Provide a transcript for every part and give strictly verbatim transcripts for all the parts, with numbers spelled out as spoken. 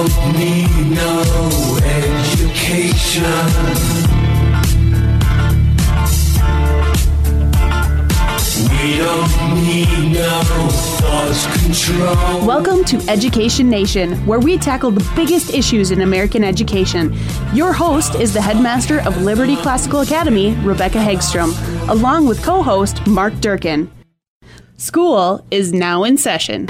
don't need no education. We don't need no thought control. Welcome to Education Nation, where we tackle the biggest issues in American education. Your host is the headmaster of Liberty Classical Academy, Rebecca Hagstrom, along with co-host Mark Durkin. School is now in session.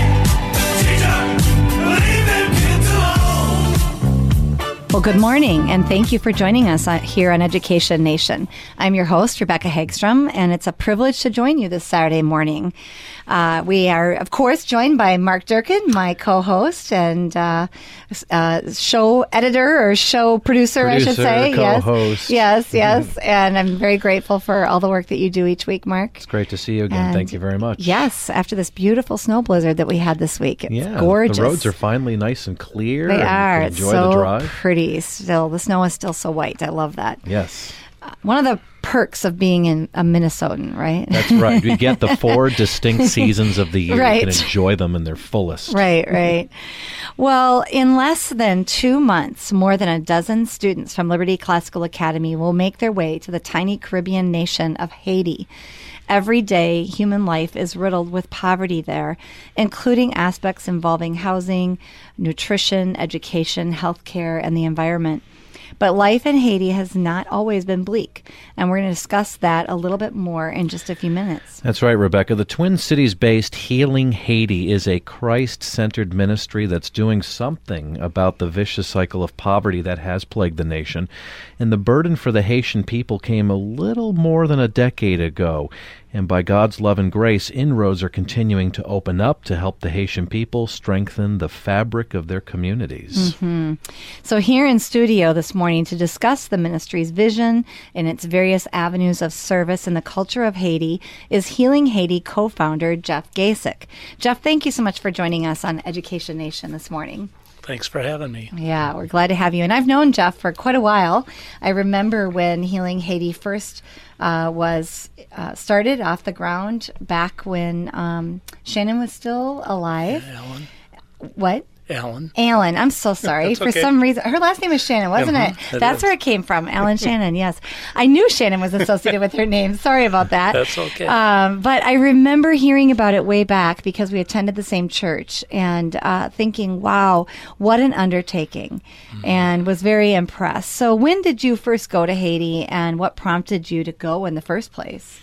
Well, good morning, and thank you for joining us here on Education Nation. I'm your host, Rebecca Hagstrom, and it's a privilege to join you this Saturday morning. Uh, we are, of course, joined by Mark Durkin, my co-host and uh, uh, show editor or show producer, producer I should say. Co-host. Yes, yes, yes. And I'm very grateful for all the work that you do each week, Mark. It's great to see you again. And thank you very much. Yes, after this beautiful snow blizzard that we had this week. It's yeah, gorgeous. The roads are finally nice and clear. They and are. you can It's enjoy so the drive. pretty still. The snow is still so white. I love that. Yes. Uh, one of the perks of being in a Minnesotan, right? That's right. We get the four distinct seasons of the year. Right. We can enjoy them in their fullest. Right, right. Well, in less than two months, more than a dozen students from Liberty Classical Academy will make their way to the tiny Caribbean nation of Haiti. Every day, human life is riddled with poverty there, including aspects involving housing, nutrition, education, healthcare, and the environment. But life in Haiti has not always been bleak, and we're going to discuss that a little bit more in just a few minutes. That's right, Rebecca. The Twin Cities-based Healing Haiti is a Christ-centered ministry that's doing something about the vicious cycle of poverty that has plagued the nation. And the burden for the Haitian people came a little more than a decade ago. And by God's love and grace, inroads are continuing to open up to help the Haitian people strengthen the fabric of their communities. Mm-hmm. So here in studio this morning to discuss the ministry's vision and its various avenues of service in the culture of Haiti is Healing Haiti co-founder Jeff Gasick. Jeff, thank you so much for joining us on Education Nation this morning. Thanks for having me. Yeah, we're glad to have you. And I've known Jeff for quite a while. I remember when Healing Haiti first uh, was uh, started off the ground back when um, Shannon was still alive. Alan. What? Alan. Alan. I'm so sorry. That's For okay. some reason, her last name is Shannon, wasn't Mm-hmm. it? It That's is. where it came from. Alan Shannon, yes. I knew Shannon was associated with her name. Sorry about that. That's okay. Um, but I remember hearing about it way back because we attended the same church and uh, thinking, wow, what an undertaking, mm-hmm. and was very impressed. So when did you first go to Haiti, and what prompted you to go in the first place?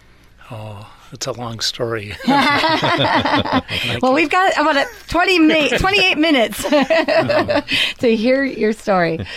Oh, it's a long story. Well, we've got about a twenty mi- twenty-eight minutes to hear your story.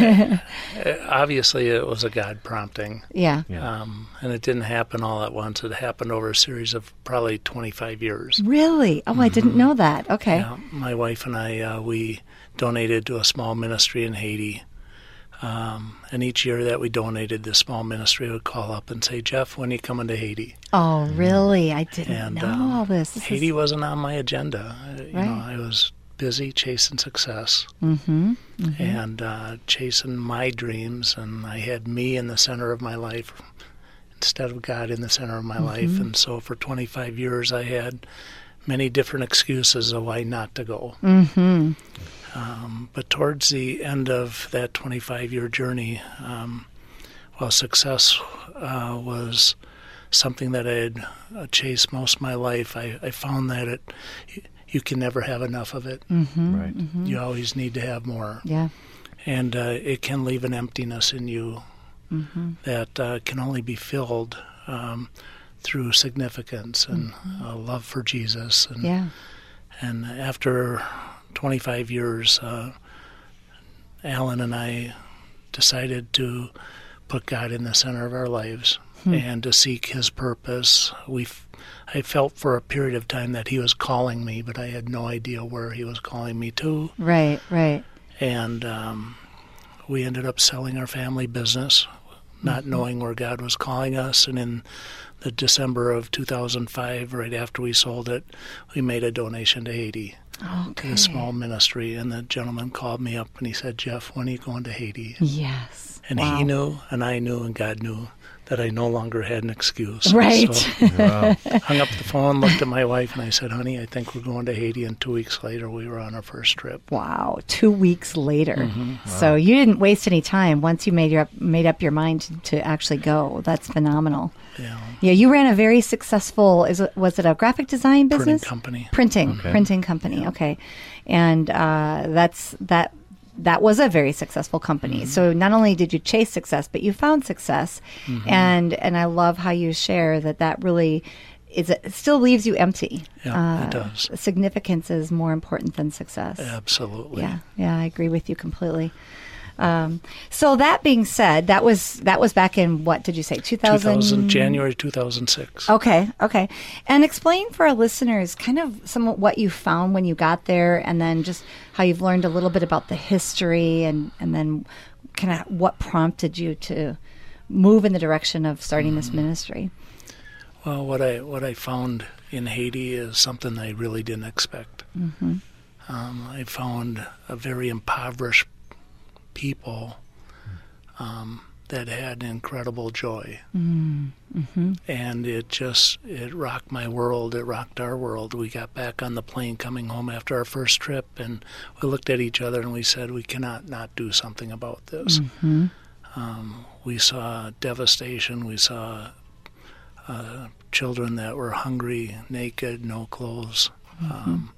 Obviously, it was a God prompting. Yeah. Yeah. Um, and it didn't happen all at once. It happened over a series of probably twenty-five years. Really? Oh, I didn't know that. Okay. Yeah, my wife and I, uh, we donated to a small ministry in Haiti. Um, and each year that we donated, the small ministry would call up and say, Jeff, when are you coming to Haiti? Oh, really? I didn't And know um, all this. This Haiti is... wasn't on my agenda. You Right. know, I was busy chasing success Mm-hmm. Mm-hmm. and uh, chasing my dreams, and I had me in the center of my life instead of God in the center of my Mm-hmm. life. And so for twenty-five years, I had many different excuses of why not to go. Mm-hmm. Um, but towards the end of that twenty-five-year journey, um, while success uh, was something that I had uh, chased most of my life, I, I found that it you can never have enough of it. Mm-hmm. Right. Mm-hmm. You always need to have more. Yeah. And uh, it can leave an emptiness in you Mm-hmm. that uh, can only be filled um, through significance and Mm-hmm. uh, love for Jesus. And, Yeah. and after twenty-five years, uh, Alan and I decided to put God in the center of our lives Hmm. and to seek His purpose. We, f- I felt for a period of time that He was calling me, but I had no idea where He was calling me to. Right, right. And um, we ended up selling our family business, not knowing where God was calling us. And in the December of two thousand five, right after we sold it, we made a donation to Haiti, Okay. to a small ministry. And the gentleman called me up and he said, Jeff, when are you going to Haiti? Yes. And Wow. he knew, and I knew, and God knew that I no longer had an excuse. Right. So Wow. hung up the phone, looked at my wife, and I said, honey, I think we're going to Haiti. And two weeks later, we were on our first trip. Wow, two weeks later. Mm-hmm. So you didn't waste any time once you made your made up your mind to, to actually go. That's phenomenal. Yeah. Yeah, you ran a very successful. Is it, was it a graphic design Printing business? company. Printing, Okay. printing company. Okay, and uh, that's that. That was a very successful company. Mm-hmm. So not only did you chase success, but you found success, Mm-hmm. and and I love how you share that. That really is. It still leaves you empty. Yeah, it does. Significance is more important than success. Absolutely. Yeah, yeah, I agree with you completely. Um, so that being said, that was that was back in what did you say? two thousand? two thousand, January two thousand six. Okay, okay. And explain for our listeners kind of some of what you found when you got there, and then just how you've learned a little bit about the history, and and then kind of what prompted you to move in the direction of starting this ministry. Well, what I what I found in Haiti is something I really didn't expect. Mm-hmm. Um, I found a very impoverished people um, that had incredible joy, Mm-hmm. and it just it rocked my world. It rocked our world. We got back on the plane coming home after our first trip, and we looked at each other and we said, we cannot not do something about this. Mm-hmm. Um, we saw devastation. We saw uh, children that were hungry, naked, no clothes. Um,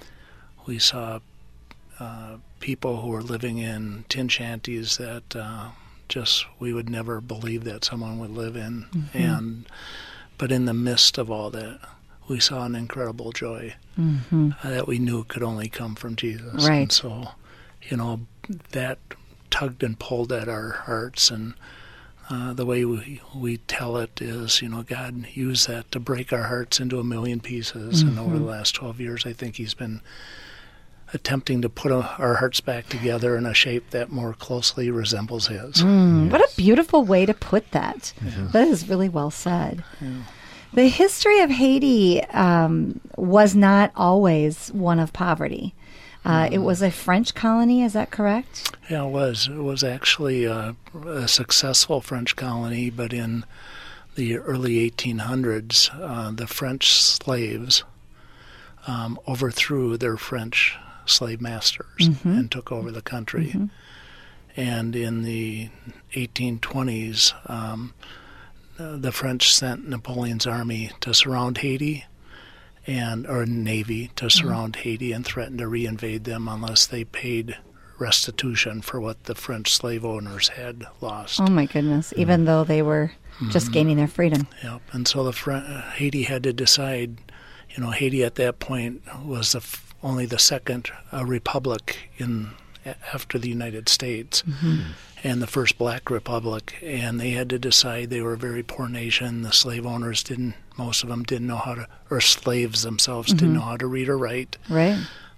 we saw uh, people who were living in tin shanties that uh, just we would never believe that someone would live in. Mm-hmm. And but in the midst of all that, we saw an incredible joy Mm-hmm. uh, that we knew could only come from Jesus. Right. And so, you know, that tugged and pulled at our hearts, and uh, the way we we tell it is, you know, God used that to break our hearts into a million pieces. Mm-hmm. And over the last twelve years, I think He's been attempting to put a, our hearts back together in a shape that more closely resembles His. Mm, What a beautiful way to put that. That is really well said. The history of Haiti um, was not always one of poverty. Uh, It was a French colony, is that correct? Yeah, it was. It was actually a, a successful French colony, but in the early eighteen hundreds, uh, the French slaves um, overthrew their French slave masters and took over the country. And in the eighteen twenties, um, uh, the French sent Napoleon's army to surround Haiti, and or Navy to surround Haiti, and threatened to reinvade them unless they paid restitution for what the French slave owners had lost. Oh my goodness, even though they were just gaining their freedom. Yep. And so the Fr- Haiti had to decide. You know, Haiti at that point was the f- only the second uh, republic in after the United States, and the first black republic. And they had to decide. They were a very poor nation. The slave owners didn't. Most of them didn't know how to, or slaves themselves didn't know how to read or write. Right.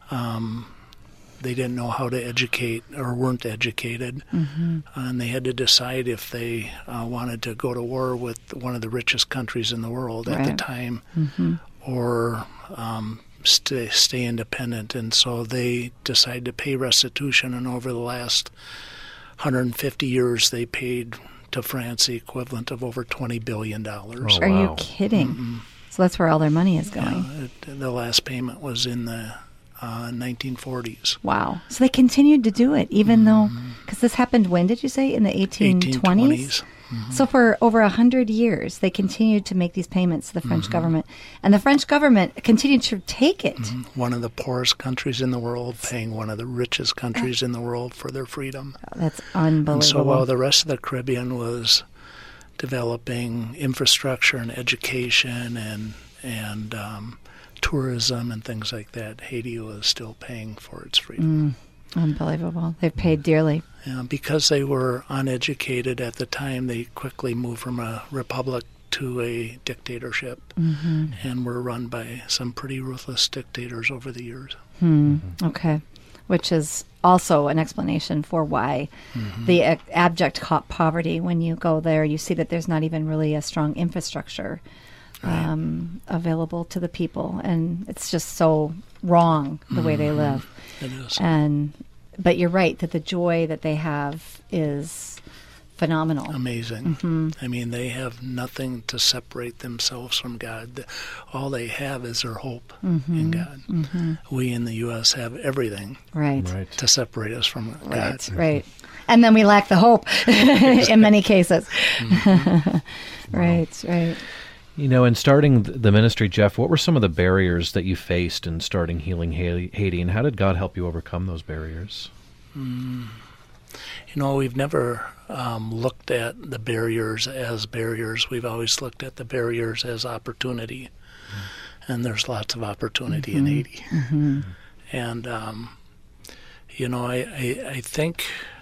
They didn't know how to educate or weren't educated. Mm-hmm. And they had to decide if they uh, wanted to go to war with one of the richest countries in the world at the Right. time, Mm-hmm. or um, stay, stay independent. And so they decided to pay restitution, and over the last one hundred fifty years, they paid to France the equivalent of over twenty billion dollars. Oh, Are you wow. kidding? So that's where all their money is going. Yeah, it, the last payment was in the uh, nineteen forties. Wow. So they continued to do it, even though, because this happened when, did you say? In the eighteen twenties? eighteen twenties. So for over a hundred years, they continued to make these payments to the French government. And the French government continued to take it. One of the poorest countries in the world paying one of the richest countries in the world for their freedom. That's unbelievable. And so while the rest of the Caribbean was developing infrastructure and education and and um, tourism and things like that, Haiti was still paying for its freedom. Unbelievable. They've paid dearly. Yeah, because they were uneducated at the time, they quickly moved from a republic to a dictatorship, and were run by some pretty ruthless dictators over the years. Hmm. Okay. Which is also an explanation for why the uh, abject co- poverty, when you go there, you see that there's not even really a strong infrastructure um, available to the people. And it's just so wrong the way they live. It is. And but you're right that the joy that they have is phenomenal. Amazing. Mm-hmm. I mean, they have nothing to separate themselves from God. All they have is their hope mm-hmm. in God. Mm-hmm. We in the U S have everything right. Right. to separate us from God. Right, right. And then we lack the hope in many cases. Mm-hmm. Right, wow. right. You know, in starting the ministry, Jeff, what were some of the barriers that you faced in starting Healing Haiti, and how did God help you overcome those barriers? Mm. You know, we've never um, looked at the barriers as barriers. We've always looked at the barriers as opportunity. Mm. And there's lots of opportunity mm-hmm. in Haiti. Mm-hmm. And, um, you know, I, I, I think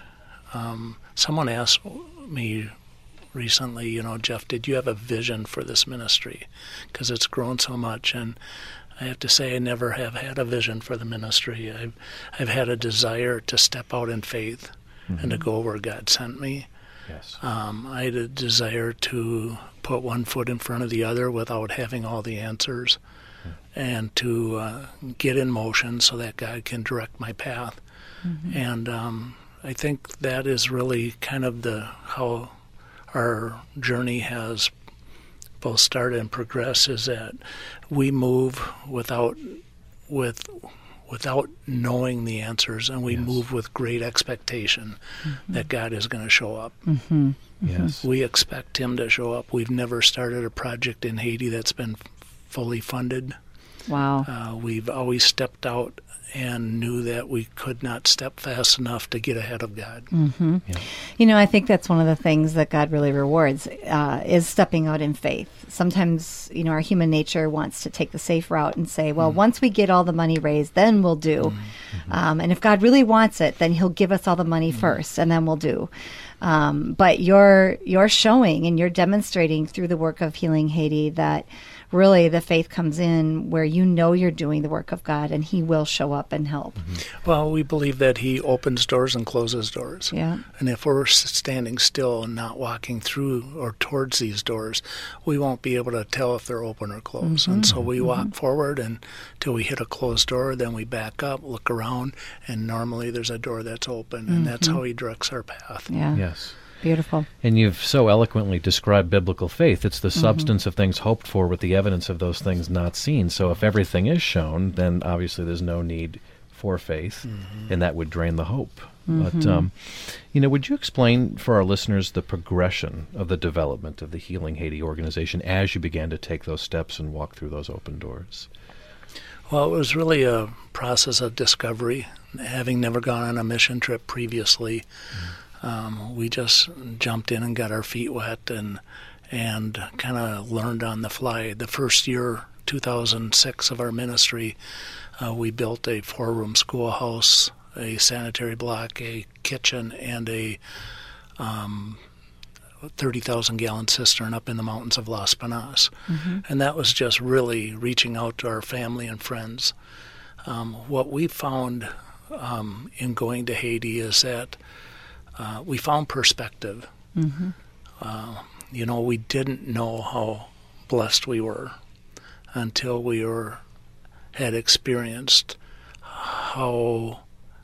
um, someone asked me recently, you know, Jeff, did you have a vision for this ministry? Because it's grown so much. And I have to say I never have had a vision for the ministry. I've, I've had a desire to step out in faith mm-hmm. and to go where God sent me. Yes. Um, I had a desire to put one foot in front of the other without having all the answers mm-hmm. and to uh, get in motion so that God can direct my path. Mm-hmm. And um, I think that is really kind of the how our journey has both started and progressed, is that we move without with without knowing the answers, and we yes. move with great expectation mm-hmm. that God is going to show up. Mm-hmm. Yes, we expect Him to show up. We've never started a project in Haiti that's been fully funded. Wow. Uh, we've always stepped out and knew that we could not step fast enough to get ahead of God. Mm-hmm. Yeah. You know, I think that's one of the things that God really rewards uh, is stepping out in faith. Sometimes, you know, our human nature wants to take the safe route and say, well, mm-hmm. once we get all the money raised, then we'll do. Mm-hmm. Um, and if God really wants it, then He'll give us all the money mm-hmm. first, and then we'll do. Um, but you're you're showing and you're demonstrating through the work of Healing Haiti that really the faith comes in where you know you're doing the work of God and He will show up and help. Mm-hmm. Well, we believe that He opens doors and closes doors. Yeah. And if we're standing still and not walking through or towards these doors, we won't be able to tell if they're open or closed. Mm-hmm. And so we mm-hmm. walk forward until we hit a closed door, then we back up, look around, and normally there's a door that's open, and mm-hmm. that's how He directs our path. Yeah. Yes. Beautiful. And you've so eloquently described biblical faith. It's the mm-hmm. substance of things hoped for with the evidence of those things not seen. So if everything is shown, then obviously there's no need for faith, mm-hmm. and that would drain the hope. Mm-hmm. But, um, you know, would you explain for our listeners the progression of the development of the Healing Haiti organization as you began to take those steps and walk through those open doors? Well, it was really a process of discovery. Having never gone on a mission trip previously, mm-hmm. Um, we just jumped in and got our feet wet and and kind of learned on the fly. The first year, two thousand six, of our ministry, uh, we built a four-room schoolhouse, a sanitary block, a kitchen, and a um, thirty thousand gallon cistern up in the mountains of Las Pinas. Mm-hmm. And that was just really reaching out to our family and friends. Um, what we found um, in going to Haiti is that Uh, we found perspective. Mm-hmm. Uh, you know, we didn't know how blessed we were until we were had experienced how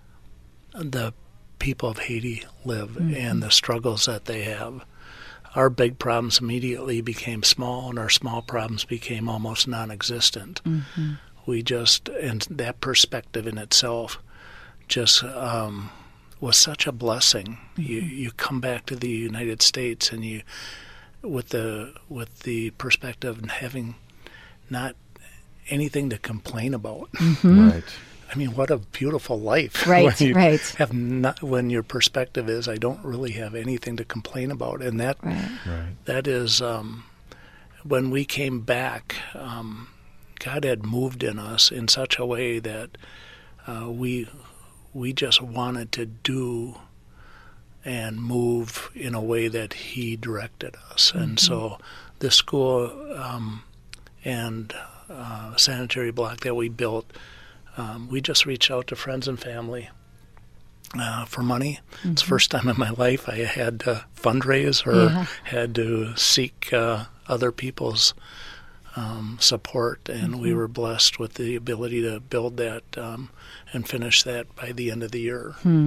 the people of Haiti live mm-hmm. and the struggles that they have. Our big problems immediately became small, and our small problems became almost non-existent. Mm-hmm. We just, and that perspective in itself just um, was such a blessing. Mm-hmm. You you come back to the United States and you, with the with the perspective and having not anything to complain about. Mm-hmm. Right. I mean, what a beautiful life. Right, when you right. Have not, when your perspective is, I don't really have anything to complain about, and that right. Right. that is um, when we came back. Um, God had moved in us in such a way that uh, we. We just wanted to do and move in a way that He directed us. Mm-hmm. And so the school um, and uh, sanitary block that we built, um, we just reached out to friends and family uh, for money. Mm-hmm. It's the first time in my life I had to fundraise or yeah. had to seek uh, other people's um, support, and mm-hmm. we were blessed with the ability to build that um, and finish that by the end of the year. Hmm.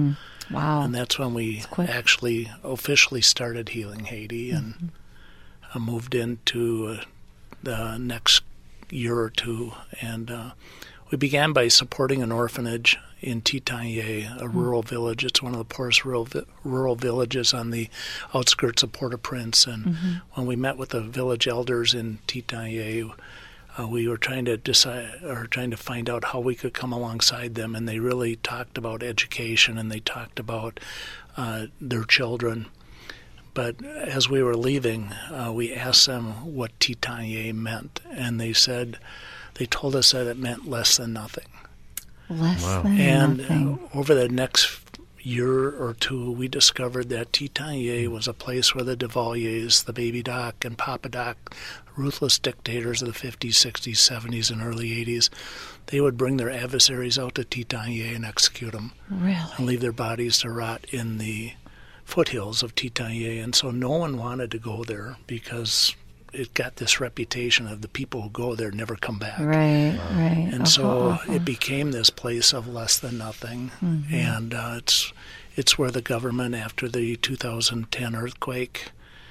Wow. And that's when we quick. actually officially started Healing Haiti, and Mm-hmm. uh, moved into uh, the next year or two. And uh, we began by supporting an orphanage in Titanye, a Mm-hmm. rural village. It's one of the poorest rural, vi- rural villages on the outskirts of Port-au-Prince. And Mm-hmm. when we met with the village elders in Titanye, uh, we were trying to decide or trying to find out how we could come alongside them. And they really talked about education, and they talked about uh, their children. But as we were leaving, uh, we asked them what Titanye meant, and they said, they told us that it meant less than nothing. Less Wow. than And nothing. uh, over the next year or two, we discovered that Titanye was a place where the Duvaliers, the Baby Doc and Papa Doc, ruthless dictators of the fifties, sixties, seventies, and early eighties, they would bring their adversaries out to Titanye and execute them Really? and leave their bodies to rot in the foothills of Titanye. And so no one wanted to go there because it got this reputation of the people who go there never come back. Right, right. And Awful, so awful. it became this place of less than nothing. Mm-hmm. And uh, it's it's where the government, after the two thousand ten earthquake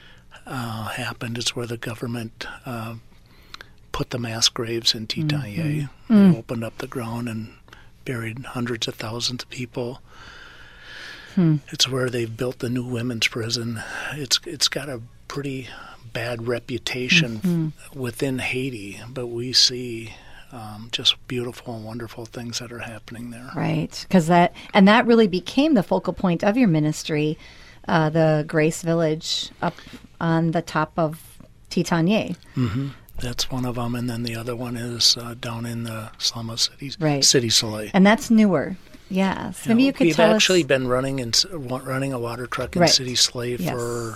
uh, happened, it's where the government uh, put the mass graves in Titanye. Mm-hmm. They opened up the ground and buried hundreds of thousands of people. Hmm. It's where they've built the new women's prison. It's it's got a pretty bad reputation Mm-hmm. within Haiti, but we see um, just beautiful and wonderful things that are happening there. Right, because that and that really became the focal point of your ministry, uh, the Grace Village up on the top of Titanye. hmm That's one of them, and then the other one is uh, down in the slum of City, Right. City Soleil. And that's newer. Yes. Maybe know, you could we've tell actually us. been running in wa- running a water truck in Right. City Soleil Yes. for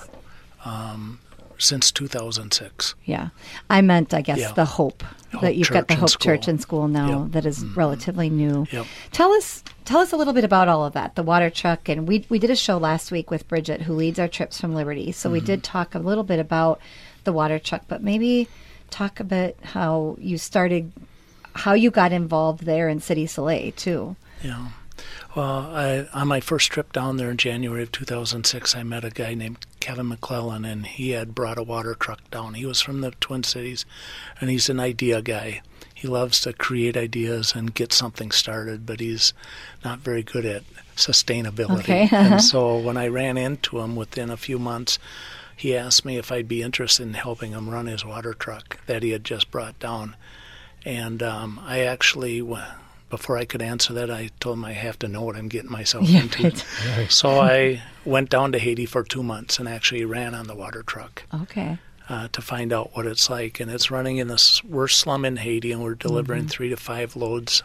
um, since two thousand six. Yeah. I meant, I guess, Yeah. the Hope. Hope that you've got the Church and Hope School. Church and School now Yep. that is relatively new. Yep. Tell us tell us a little bit about all of that, the water truck. And we we did a show last week with Bridget, who leads our Trips from Liberty. So we did talk a little bit about the water truck, but maybe talk a bit how you started, how you got involved there in City Soleil, too. Yeah. Well, I, on my first trip down there in January of two thousand six, I met a guy named Kevin McClellan, and he had brought a water truck down. He was from the Twin Cities, and he's an idea guy. He loves to create ideas and get something started, but he's not very good at sustainability. Okay. And so when I ran into him within a few months, he asked me if I'd be interested in helping him run his water truck that he had just brought down. And um, I actually, before I could answer that, I told him I have to know what I'm getting myself Yeah, into. right. So I went down to Haiti for two months and actually ran on the water truck Okay. uh, to find out what it's like. And it's running in the s- worst slum in Haiti, and we're delivering Mm-hmm. three to five loads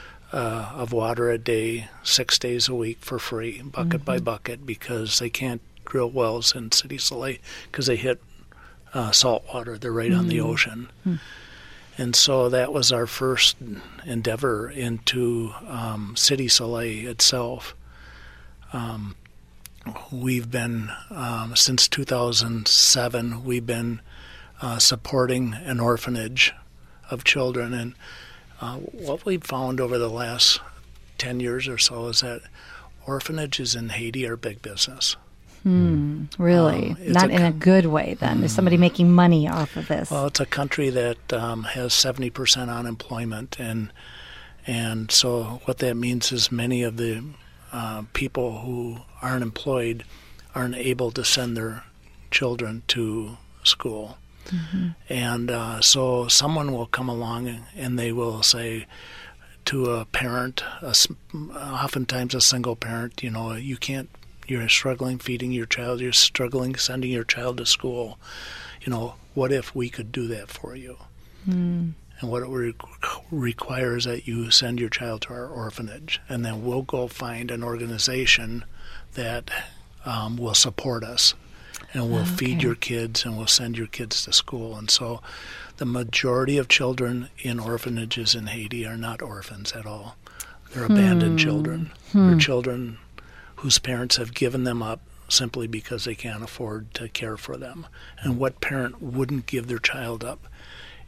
uh, of water a day, six days a week for free, bucket Mm-hmm. by bucket, because they can't drill wells in City Soleil because they hit uh, salt water. They're right on Mm-hmm. the ocean. And so that was our first endeavor into um, City Soleil itself. Um, we've been, um, since two thousand seven, we've been uh, supporting an orphanage of children. And uh, what we've found over the last ten years or so is that orphanages in Haiti are big business. Really? Um, it's Not a in a co- good way, then. There's somebody making money off of this. Well, it's a country that um, has seventy percent unemployment, and and so what that means is many of the uh, people who aren't employed aren't able to send their children to school. And uh, so someone will come along and they will say to a parent, a s oftentimes a single parent, you know, you can't, you're struggling feeding your child, you're struggling sending your child to school. You know, what if we could do that for you? Mm. And what it re- requires that you send your child to our orphanage, and then we'll go find an organization that um, will support us, and we'll feed Okay. your kids, and we'll send your kids to school. And so the majority of children in orphanages in Haiti are not orphans at all. They're abandoned children. They're children whose parents have given them up simply because they can't afford to care for them. And what parent wouldn't give their child up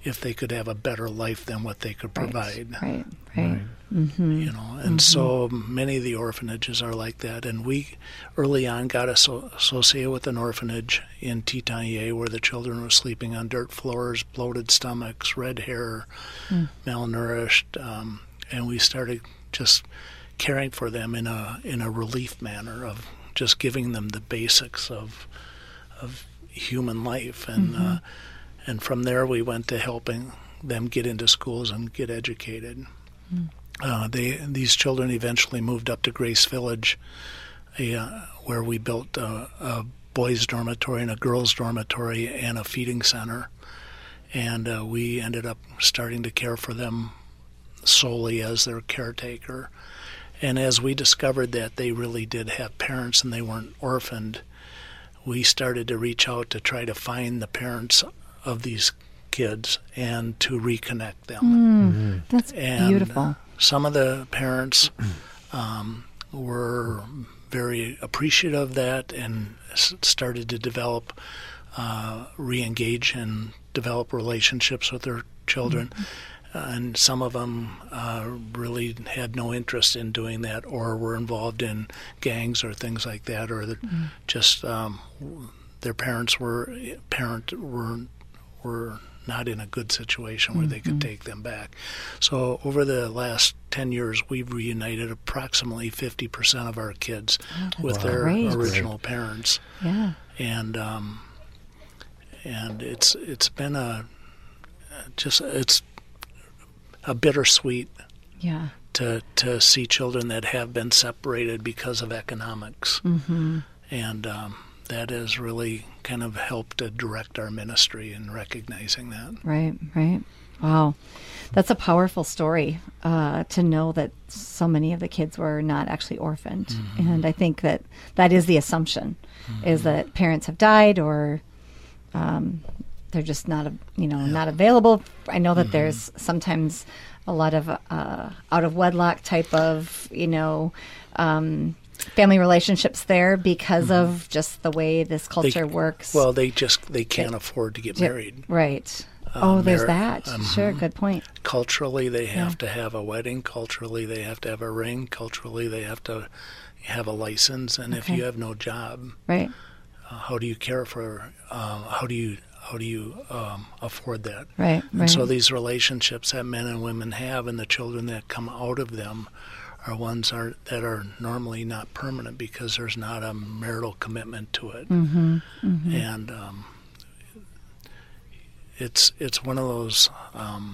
if they could have a better life than what they could provide. Right, right. right. Mm-hmm. You know, and mm-hmm. so many of the orphanages are like that. And we early on got asso- associated with an orphanage in Titanier where the children were sleeping on dirt floors, bloated stomachs, red hair, mm. malnourished, um, and we started just caring for them in a in a relief manner of just giving them the basics of of human life, and mm-hmm. uh, and from there we went to helping them get into schools and get educated. Mm. Uh, they these children eventually moved up to Grace Village, a, uh, where we built a, a boys' dormitory and a girls' dormitory and a feeding center, and uh, we ended up starting to care for them solely as their caretaker. And as we discovered that they really did have parents and they weren't orphaned, we started to reach out to try to find the parents of these kids and to reconnect them. Mm, mm-hmm. That's and beautiful. Some of the parents um, were very appreciative of that and s- started to develop, uh, re-engage and develop relationships with their children. Mm-hmm. Uh, and some of them uh, really had no interest in doing that, or were involved in gangs or things like that, or the, mm. just um, their parents were parent were were not in a good situation where mm-hmm. they could take them back. So over the last ten years, we've reunited approximately fifty percent of our kids oh, with wow. their Great. original parents. Yeah, and um, and it's it's been a just it's. a bittersweet yeah. to to see children that have been separated because of economics. Mm-hmm. And um, that has really kind of helped to direct our ministry in recognizing that. Right, right. Wow. That's a powerful story uh, to know that so many of the kids were not actually orphaned. Mm-hmm. And I think that that is the assumption, mm-hmm. is that parents have died or um, they're just not, a, you know, yeah. not available. I know that mm-hmm. there's sometimes a lot of uh, out of wedlock type of, you know, um, family relationships there because mm-hmm. of just the way this culture they, works. Well, they just they can't it, afford to get married. Right. Um, oh, there's that. Um, sure, good point. Culturally, they have yeah. to have a wedding. Culturally, they have to have a ring. Culturally, they have to have a license. And okay. if you have no job, right, uh, how do you care for? Uh, how do you how do you um, afford that? Right. And right. so these relationships that men and women have, and the children that come out of them, are ones are that are normally not permanent because there's not a marital commitment to it. Mm-hmm. Mm-hmm. And um, it's it's one of those. Um,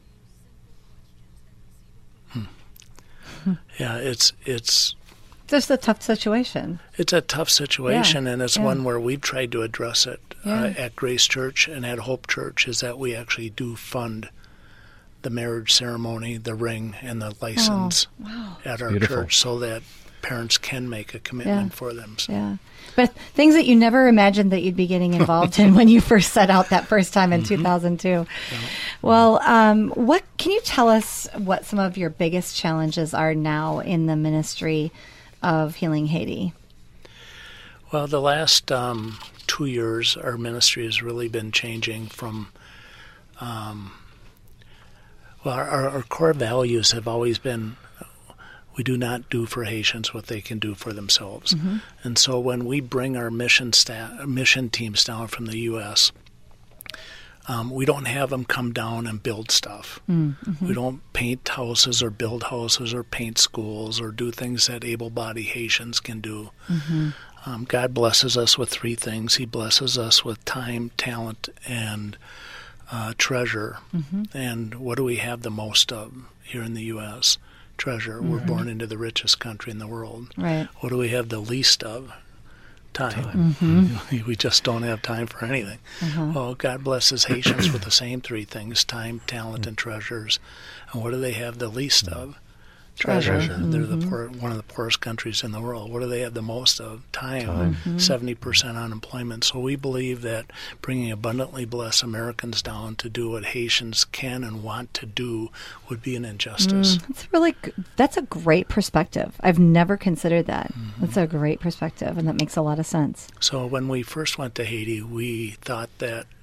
hmm. Yeah, it's it's. Just a tough situation. It's a tough situation, yeah. and it's yeah. one where we've tried to address it yeah. uh, at Grace Church and at Hope Church, is that we actually do fund the marriage ceremony, the ring, and the license oh, wow. at our Beautiful. church so that parents can make a commitment yeah. for them. So. Yeah. But things that you never imagined that you'd be getting involved in when you first set out that first time in mm-hmm. two thousand two. Yeah. Well, um, what can you tell us what some of your biggest challenges are now in the ministry of Healing Haiti? Well, the last um, two years, our ministry has really been changing from, um, well, our, our core values have always been, we do not do for Haitians what they can do for themselves. Mm-hmm. And so when we bring our mission staff, mission teams down from the U S, Um, we don't have them come down and build stuff. Mm-hmm. We don't paint houses or build houses or paint schools or do things that able-bodied Haitians can do. Mm-hmm. Um, God blesses us with three things. He blesses us with time, talent, and uh, treasure. Mm-hmm. And what do we have the most of here in the U S? Treasure. Mm-hmm. We're born into the richest country in the world. Right. What do we have the least of? Time. Time. Mm-hmm. We just don't have time for anything. Uh-huh. Well, God blesses Haitians with the same three things: time, talent, and treasures. And what do they have the least of? Treasure. Treasure. Mm-hmm. They're the poor, one of the poorest countries in the world. What do they have the most of? Time. Time. Mm-hmm. seventy percent unemployment. So we believe that bringing abundantly blessed Americans down to do what Haitians can and want to do would be an injustice. Mm, that's really g- that's a great perspective. I've never considered that. Mm-hmm. That's a great perspective, and that makes a lot of sense. So when we first went to Haiti, we thought that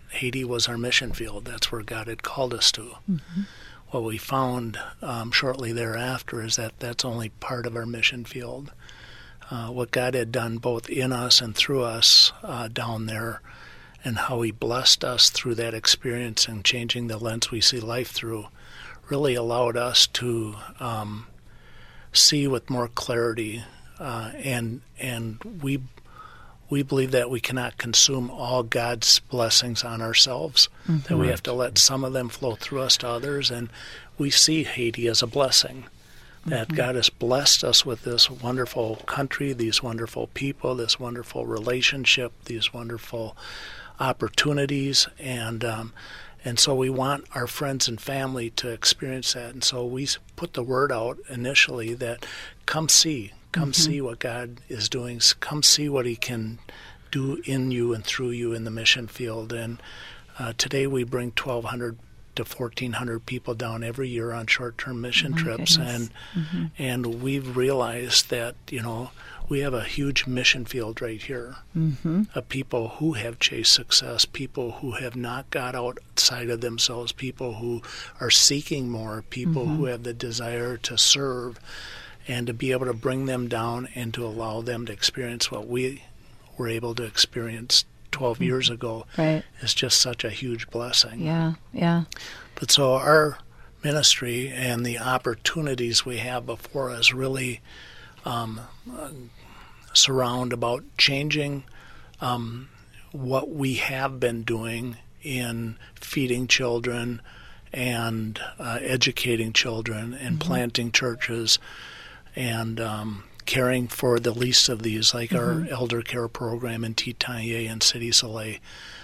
Haiti was our mission field. That's where God had called us to. Mm-hmm. What we found um, shortly thereafter is that that's only part of our mission field. Uh, what God had done both in us and through us uh, down there, and how he blessed us through that experience and changing the lens we see life through, really allowed us to um, see with more clarity. Uh, and and we we believe that we cannot consume all God's blessings on ourselves, mm-hmm. that we have to let some of them flow through us to others. And we see Haiti as a blessing, that mm-hmm. God has blessed us with this wonderful country, these wonderful people, this wonderful relationship, these wonderful opportunities. And um, and so we want our friends and family to experience that. And so we put the word out initially that come see. Come mm-hmm. see what God is doing. Come see what he can do in you and through you in the mission field. And uh, today we bring twelve hundred to fourteen hundred people down every year on short-term mission oh trips. Goodness. And mm-hmm. and we've realized that, you know, we have a huge mission field right here mm-hmm. of people who have chased success, people who have not got outside of themselves, people who are seeking more, people mm-hmm. who have the desire to serve, and to be able to bring them down and to allow them to experience what we were able to experience twelve mm-hmm. years ago right. is just such a huge blessing. Yeah, yeah. But so our ministry and the opportunities we have before us really um, uh, surround about changing um, what we have been doing in feeding children and uh, educating children and mm-hmm. planting churches and um, caring for the least of these, like mm-hmm. our elder care program in Titanier and City Soleil.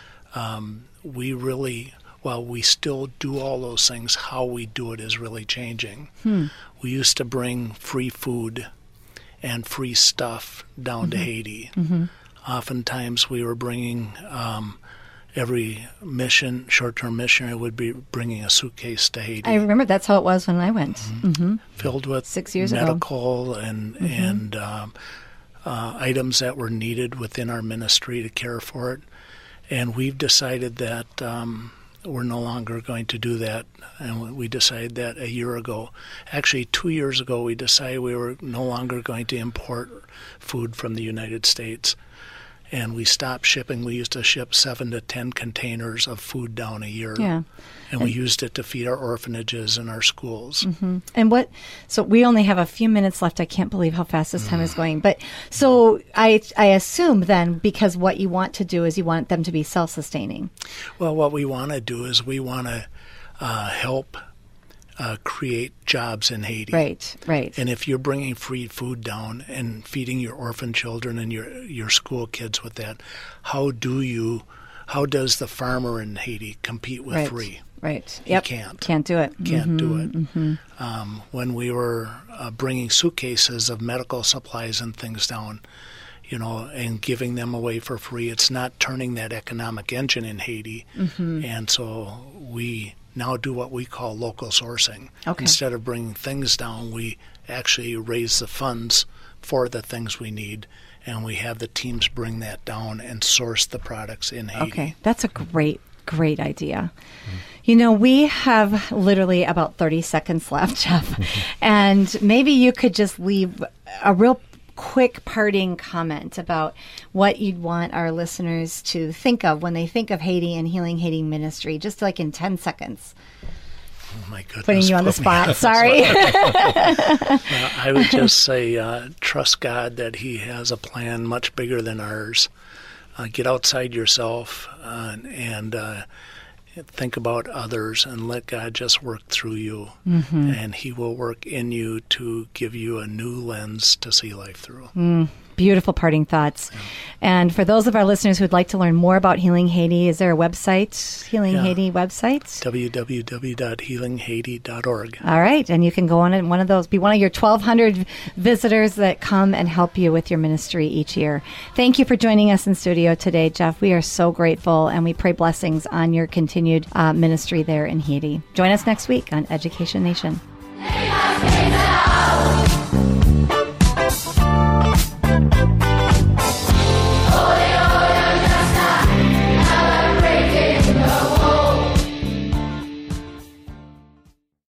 Um, we really, while we still do all those things, how we do it is really changing. Hmm. We used to bring free food and free stuff down mm-hmm. to Haiti. Mm-hmm. Oftentimes we were bringing um, every mission, short-term missionary would be bringing a suitcase to Haiti. I remember that's how it was when I went. Mm-hmm. Mm-hmm. Filled with Six years medical ago. and mm-hmm. and um, uh, items that were needed within our ministry to care for it. And we've decided that um, we're no longer going to do that. And we decided that a year ago. Actually, two years ago, we decided we were no longer going to import food from the United States. And we stopped shipping. We used to ship seven to ten containers of food down a year. Yeah. And we used it to feed our orphanages and our schools. Mm-hmm. And what, so we only have a few minutes left. I can't believe how fast this time mm. is going. But so I, I assume then, because what you want to do is you want them to be self-sustaining. Well, what we want to do is we want to uh, help Uh, create jobs in Haiti. Right, right. And if you're bringing free food down and feeding your orphan children and your your school kids with that, how do you, how does the farmer in Haiti compete with right, free? Right. He yep. can't. Can't do it. Can't mm-hmm, do it. Mm-hmm. Um, when we were uh, bringing suitcases of medical supplies and things down, you know, and giving them away for free, it's not turning that economic engine in Haiti. Mm-hmm. And so we now do what we call local sourcing. Okay. Instead of bringing things down, we actually raise the funds for the things we need, and we have the teams bring that down and source the products in Haiti. Okay, that's a great, great idea. Mm-hmm. You know, we have literally about thirty seconds left, Jeff, and maybe you could just leave a real quick parting comment about what you'd want our listeners to think of when they think of Haiti and Healing Haiti Ministry, just like in ten seconds. Oh, my goodness. Putting you on the spot. On Sorry. uh, I would just say uh, trust God that he has a plan much bigger than ours. Uh, get outside yourself uh, and uh, think about others and let God just work through you. Mm-hmm. And he will work in you to give you a new lens to see life through. Mm, beautiful parting thoughts. Yeah. And for those of our listeners who would like to learn more about Healing Haiti, is there a website, Healing yeah. Haiti website? w w w dot healing haiti dot org. All right. And you can go on and one of those, be one of your twelve hundred visitors that come and help you with your ministry each year. Thank you for joining us in studio today, Jeff. We are so grateful, and we pray blessings on your continued uh, ministry there in Haiti. Join us next week on Education Nation.